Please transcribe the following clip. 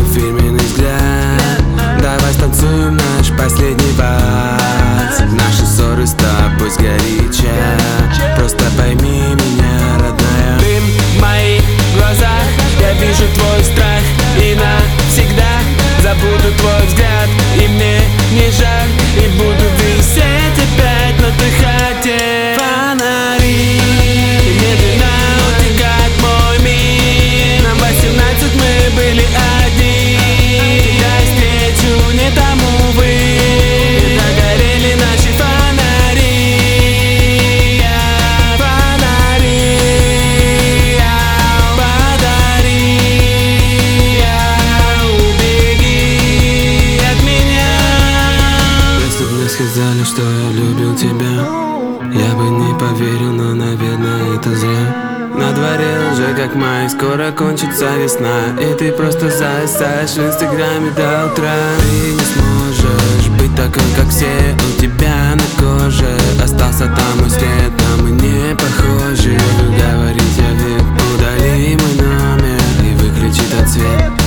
фирменный взгляд. Давай станцуем наш последний вальс. Наши ссоры с тобой сгоряча. Просто пойми меня, родная. Дым в моих глазах, я вижу твой страх. И навсегда забуду твой взгляд. И мне не жаль, и буду висеть опять на тахате. Фонари, и медленно утекает мой мир. Нам 18, мы были одни. Тебя встречу, не там, увы. И догорели наши фонари. Фонари, подари. Убеги от меня. Если бы мне сказали, что я любил тебя, я бы не поверил, но, наверное, это зря. На дворе уже как май, скоро кончится весна, и ты просто зависаешь в инстаграме до утра. Ты не сможешь быть такой, как все. У тебя на коже остался там мой след, но мы не похожи. Говорить я век, удали мой номер и выключи тот свет.